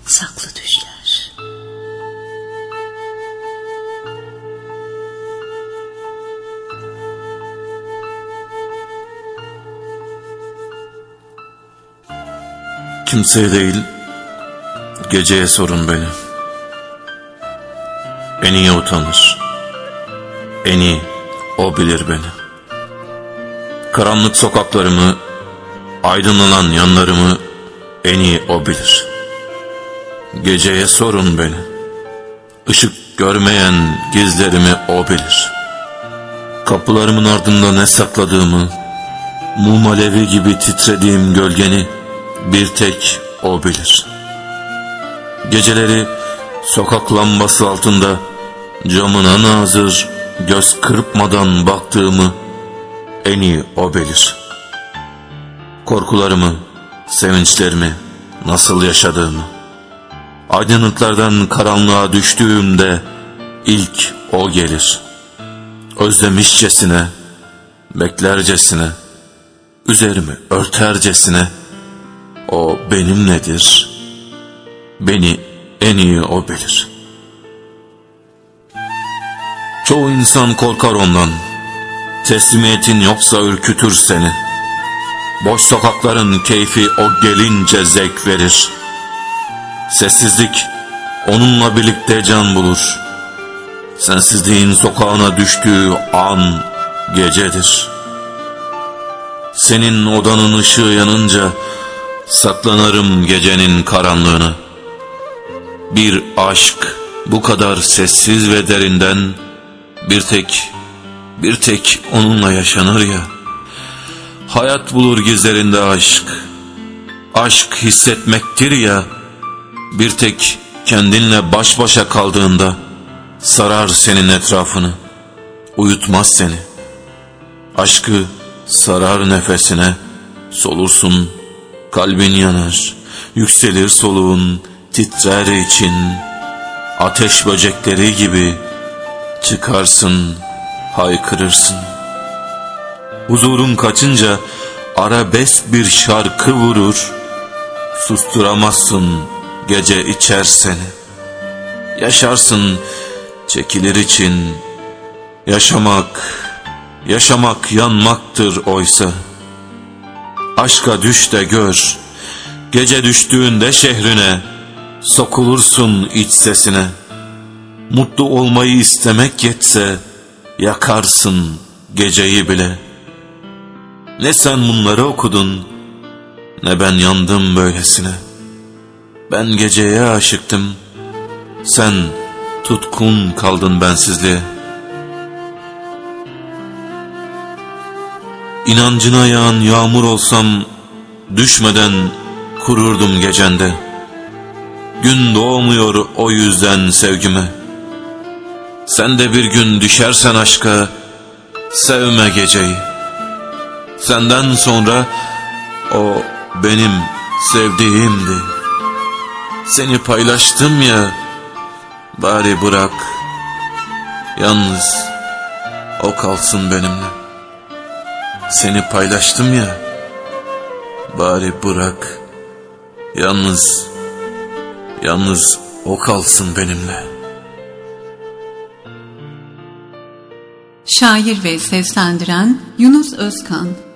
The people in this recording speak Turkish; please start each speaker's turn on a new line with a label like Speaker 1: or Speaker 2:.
Speaker 1: saklı düşler.
Speaker 2: Kimseye değil, geceye sorun beni. En iyi utanır, en iyi o bilir beni. Karanlık sokaklarımı, aydınlanan yanlarımı en iyi o bilir. Geceye sorun beni. Işık görmeyen gizlerimi o bilir. Kapılarımın ardında ne sakladığımı, mum alevi gibi titrediğim gölgeni bir tek o bilir. Geceleri sokak lambası altında camına nazır göz kırpmadan baktığımı en iyi o bilir. Korkularımı, sevinçlerimi nasıl yaşadığımı, aydınlıklardan karanlığa düştüğümde ilk o gelir. Özlemişçesine, beklercesine, üzerimi örtercesine o benimledir, beni en iyi o bilir. Çoğu insan korkar ondan, teslimiyetin yoksa ürkütür seni. Boş sokakların keyfi o gelince zevk verir. Sessizlik onunla birlikte can bulur. Sensizliğin sokağına düştüğü an gecedir. Senin odanın ışığı yanınca saklanırım gecenin karanlığına. Bir aşk bu kadar sessiz ve derinden bir tek onunla yaşanır ya. Hayat bulur gizlerinde aşk. Aşk hissetmektir ya. Bir tek kendinle baş başa kaldığında sarar senin etrafını, uyutmaz seni. Aşkı sarar nefesine, solursun, kalbin yanar, yükselir soluğun, titrer için. Ateş böcekleri gibi çıkarsın, haykırırsın. Huzurun kaçınca arabesk bir şarkı vurur. Susturamazsın gece içer seni. Yaşarsın çekilir için. Yaşamak yanmaktır oysa. Aşka düş de gör. Gece düştüğünde şehrine sokulursun iç sesine. Mutlu olmayı istemek yetse yakarsın geceyi bile. Ne sen bunları okudun, ne ben yandım böylesine. Ben geceye aşıktım, sen tutkun kaldın bensizliğe. İnancına yağan yağmur olsam, düşmeden kururdum gecende. Gün doğmuyor o yüzden sevgime. Sen de bir gün düşersen aşka, sevme geceyi. Senden sonra o benim sevdiğimdi. Seni paylaştım ya, bari bırak, yalnız o kalsın benimle. Seni paylaştım ya, bari bırak, yalnız o kalsın benimle.
Speaker 1: Şair ve seslendiren Yunus Özkan.